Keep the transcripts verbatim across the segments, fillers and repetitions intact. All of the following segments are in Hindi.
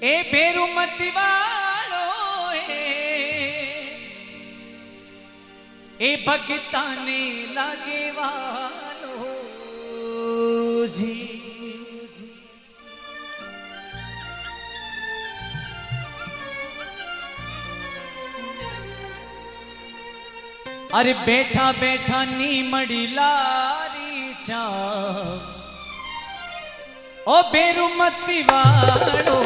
ए बेरू मती वालो ए भगता ने लागे वालो जी। अरे बैठा बैठा नी मड़ी लारी चा ओ बेरू मती वालो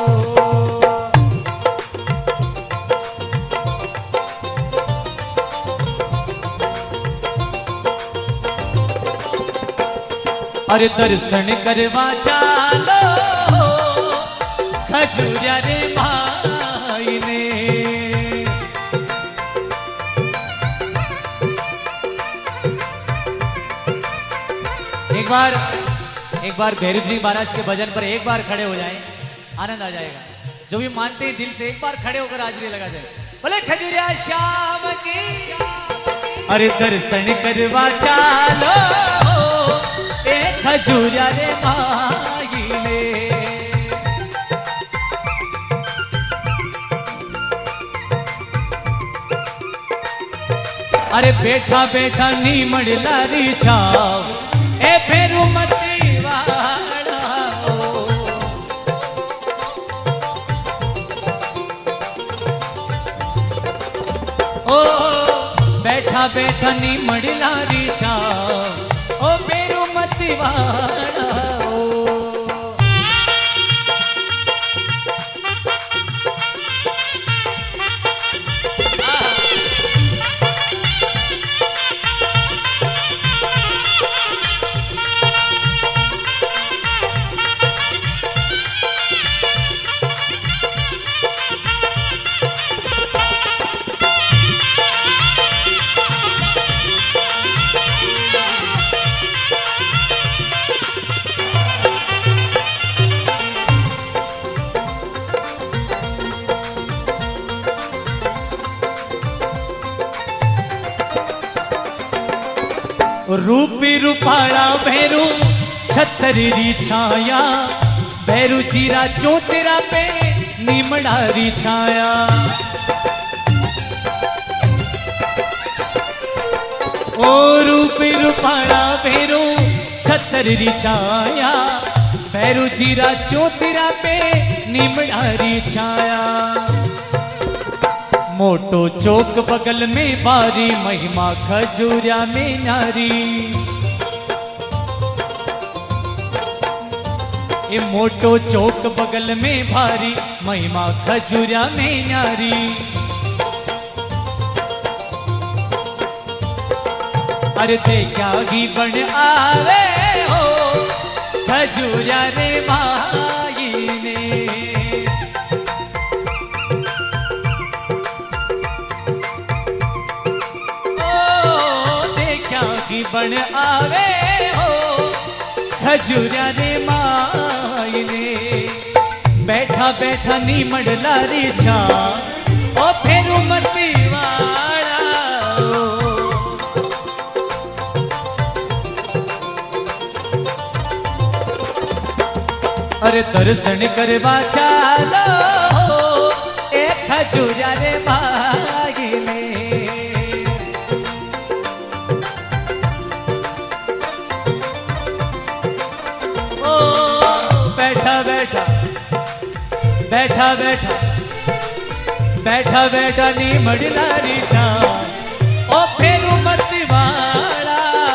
अरे दर्शन करवा चालो खजूरिया रे भाई ने। एक बार एक बार भैरू जी महाराज के भजन पर एक बार खड़े हो जाएं, आनंद आ जाएगा। जो भी मानते हैं दिल से एक बार खड़े होकर हाजरी लगा जाए। बोले खजूरिया श्याम की। अरे दर्शन करवा चालो ए खजूरिया रे भाई ने। अरे बैठा बैठा नी मड़लारी छाव ए फेरू मती वाला ओ बैठा बैठा नी मड़लारी छाव ओ फेरू मती वाला रूपी रूपाला भैरू छतरी छाया भैरू जीरा चौतेरा पे नीमड़ारी छाया। ओ रूपी रूपाला भैरू छतरी छाया भैरू जीरा चौतेरा पे नीमड़ारी छाया। मोटो चौक बगल में बारी महिमा खजूरिया में नारी। ये मोटो चौक बगल में भारी महिमा खजूरिया में नारी। अरे देखा ही बन आवे हो खजूरिया रे भाई ने। बन आवे हो खजूरिया रे माई ने। बैठा बैठा नी मड़लारी छा ओ फेरू मती वाला अरे दर्शन करवा चालो ए खजूरिया रे भाई ने। बैठा बैठा बैठा बैठा बैठा बैठा नी मड़लारी छा ओ फेरू मती वाला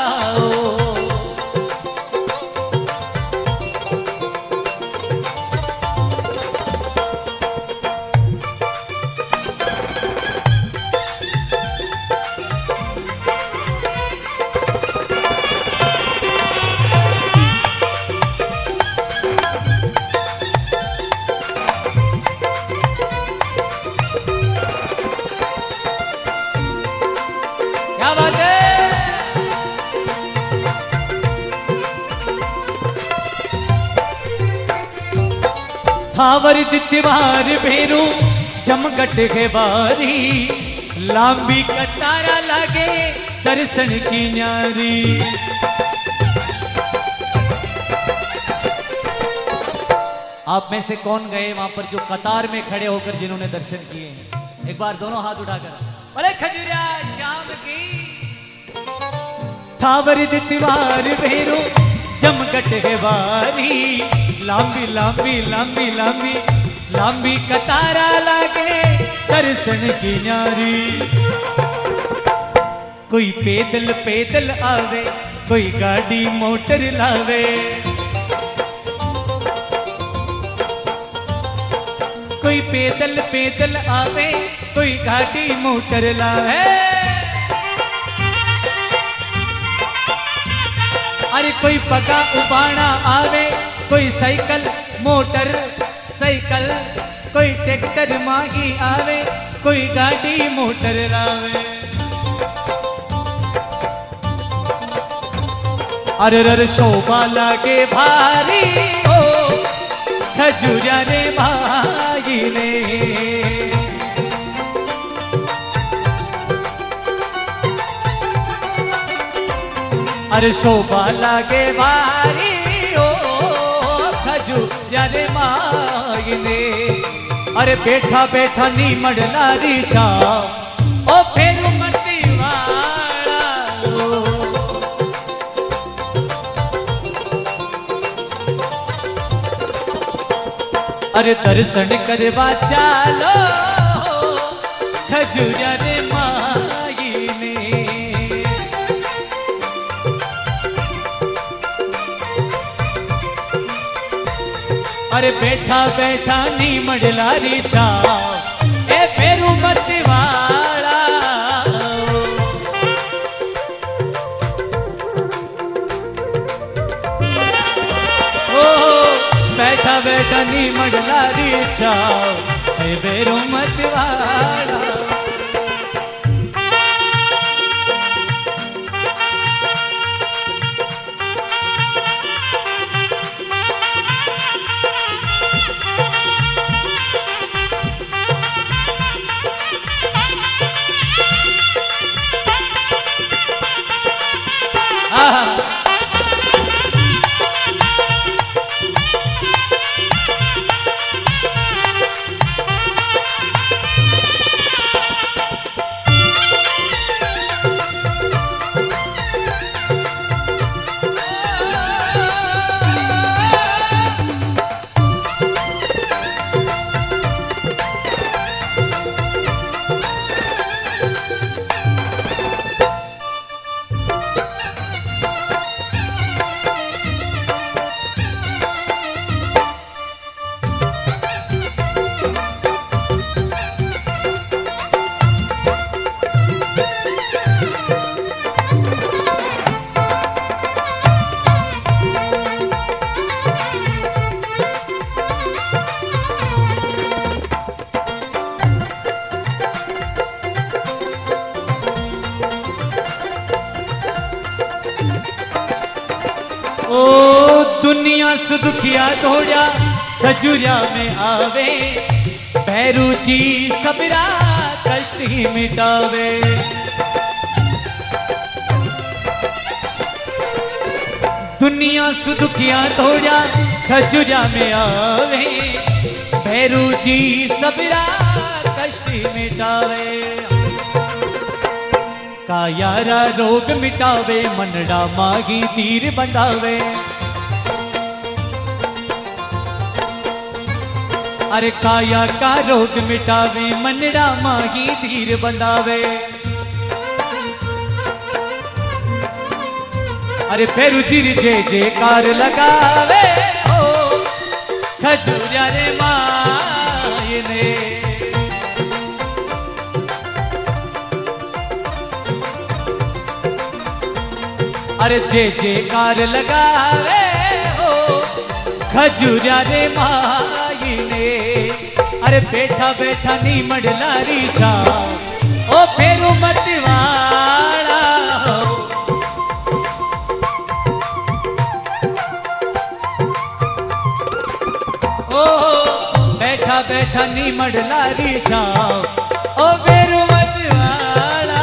थावर दित्यवार भेरू जमगट के बारी लांबी कतारा लागे दर्शन की न्यारी। आप में से कौन गए वहां पर जो कतार में खड़े होकर जिन्होंने दर्शन किए हैं? एक बार दोनों हाथ उठाकर बोले खजुरिया श्याम की। थावर दितवार भेरो जमगट है वारी, लांबी लांबी लांबी लांबी लांबी कतारा लागे दर्शन की न्यारी। कोई पैदल पैदल आवे, कोई गाड़ी मोटर लावे, कोई पैदल पैदल आवे, कोई गाड़ी मोटर लावे। अरे कोई पगा उबाना आवे, कोई साइकिल मोटर साइकिल, कोई ट्रैक्टर मांगी आवे, कोई गाड़ी मोटर लावे। अरे रे शोभा लागे भारी ओ खजुरिया रे भाई ने। अरे शोभा लागे भारी ओ खजुरिया रे भाई ने। अरे बैठा बैठा नी मडलारी छा ओ फेरू मती वाला। अरे दर्शन करवा चालो खजुरिया रे माई ने। अरे बैठा बैठा नी मडलारी छा ए फेरू मत वाला। ओ बैठा बैठा नी मडलारी छाओ ए बेरो मत वाला। ओ दुनिया सुदुखिया दौड़ा खजुरिया में आवे, भैरू जी सबरा कष्ट ही मिटावे। दुनिया सुदुखिया दौड़ा खजुरिया में आवे, भैरू जी सबरा कष्ट ही मिटावे। कायारा रोग मिटावे, मनड़ा मागी तीर बंधावे। अरे काया का रोग मिटावे, मनड़ा मागी तीर बंधावे। अरे फेरू चिर जे जयकार लगावे ओ खजुरिया रे माई ने। अरे जे जयकार लगावे हो खजुरिया रे माई ने। अरे बैठा बैठा नी मडलारी छा ओ फेरू मत वाला। ओ बैठा बैठा नी मडलारी छा ओ फेरू मत वाला।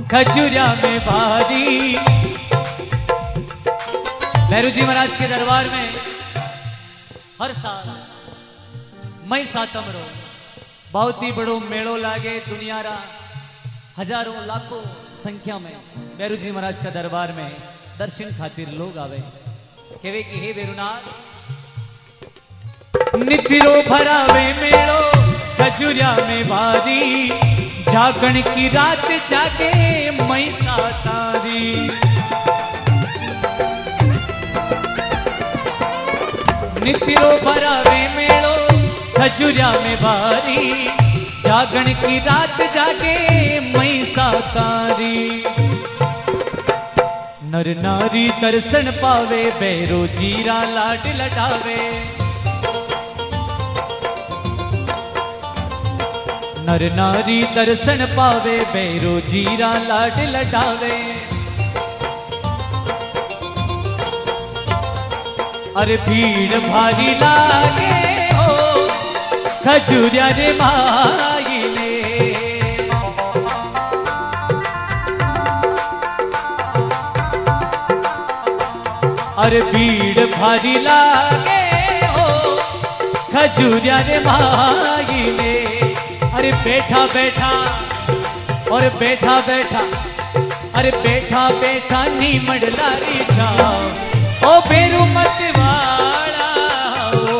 खजुरिया में बारी। भैरू जी महाराज के दरबार में हर साल मई सातम रो बहुत ही बड़ो मेड़ो लागे। दुनिया रा हजारों लाखों संख्या में भैरू जी महाराज का दरबार में दर्शन खातिर लोग आवे। केवे कि हे भैरूनाथ नितिरो भरावे मेड़ो खजुरिया में बारी। जागण की रात जागे मई सातारी। नितिरो भरावे मेड़ो खजुरिया में बारी। जागण की रात जागे मई सातारी। नर नारी दर्शन पावे भैरो जीरा लाड लटावे। नर नारी दर्शन पावे भैरो जीरा लाड लटावे। अरे भीड़ भारी लागे हो खजुरिया रे माई ने। अरे भीड़ भारी लागे हो खजुरिया रे माई ने। अरे बैठा बैठा और बैठा बैठा अरे बैठा बैठा नी मंडलारी छाओ ओ बेरू मत वाला ओ।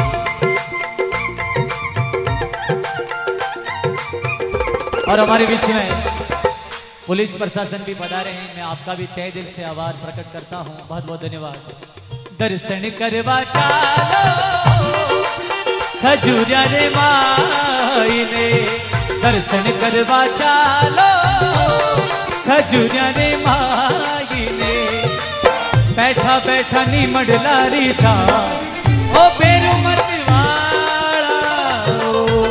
और हमारे बीच में पुलिस प्रशासन भी पधारे हैं। मैं आपका भी तहे दिल से आभार प्रकट करता हूं। बहुत बहुत धन्यवाद। दर्शन करवा चालो खजुरिया रे माई ने। दर्शन करवा चालो खजुरिया रे माई ने। बैठा बैठा नी मंडलारी छा ओ बेरू मत वाला ओ।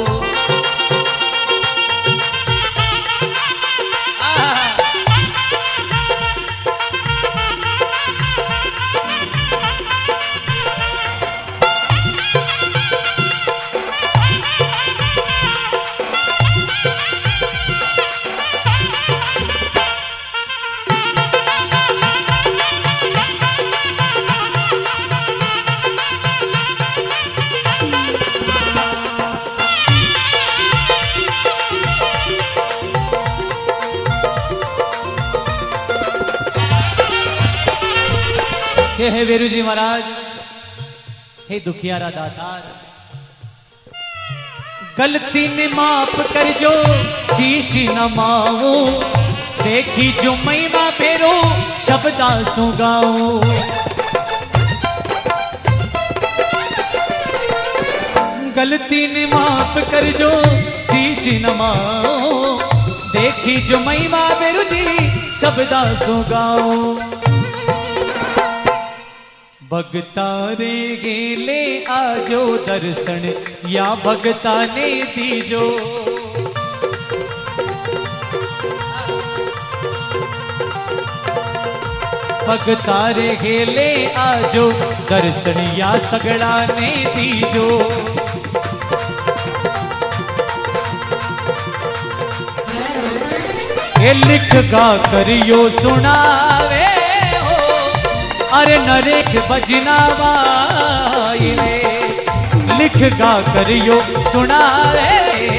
हे वीरू जी महाराज, हे दुखियारा दातार, गलती ने माफ कर जो शीशी नमाओ। देखी जो महिमा फेरो शब्दा सुगाओ। गलती ने माफ कर जो शीशी नमाओ। देखी जो महिमा फेरो जी शब्दा सुगाओ। भगता रे गेले आजो दर्शन या भगता ने दीजो। भगता रे गेले आजो दर्शन या सगड़ा ने दीजो। ये लिख गा करियो सुनावे अरे नरेश बजनावाई ने। लिख गा करियो सुनावे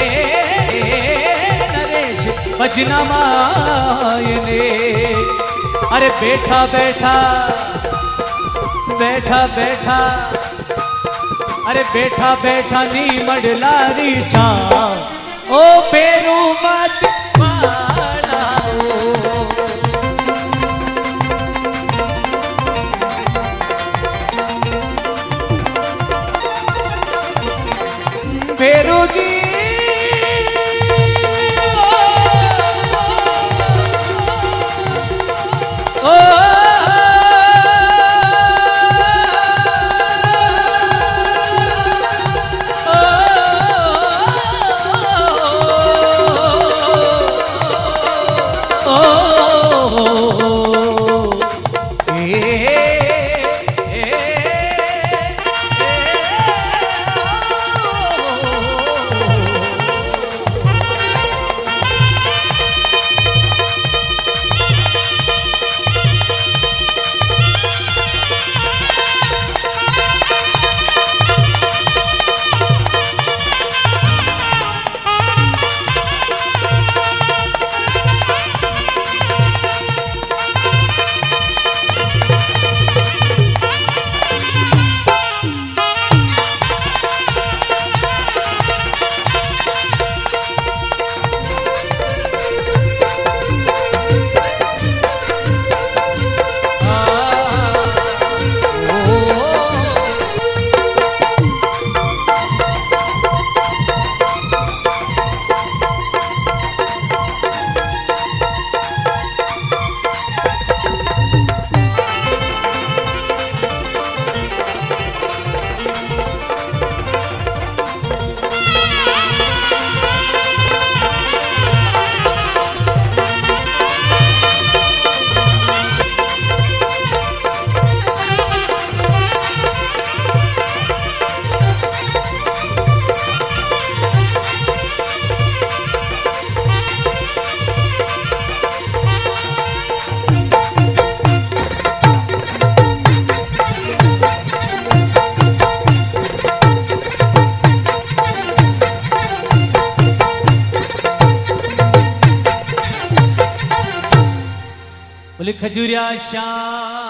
नरेश बजनावाई ने। अरे बैठा बैठा बैठा बैठा अरे बैठा बैठा नी मंडलारी छा ओ पेरू मत वाला ओ। फेरू जी ओ, ओ, ओ, बोले खजूरिया श्याम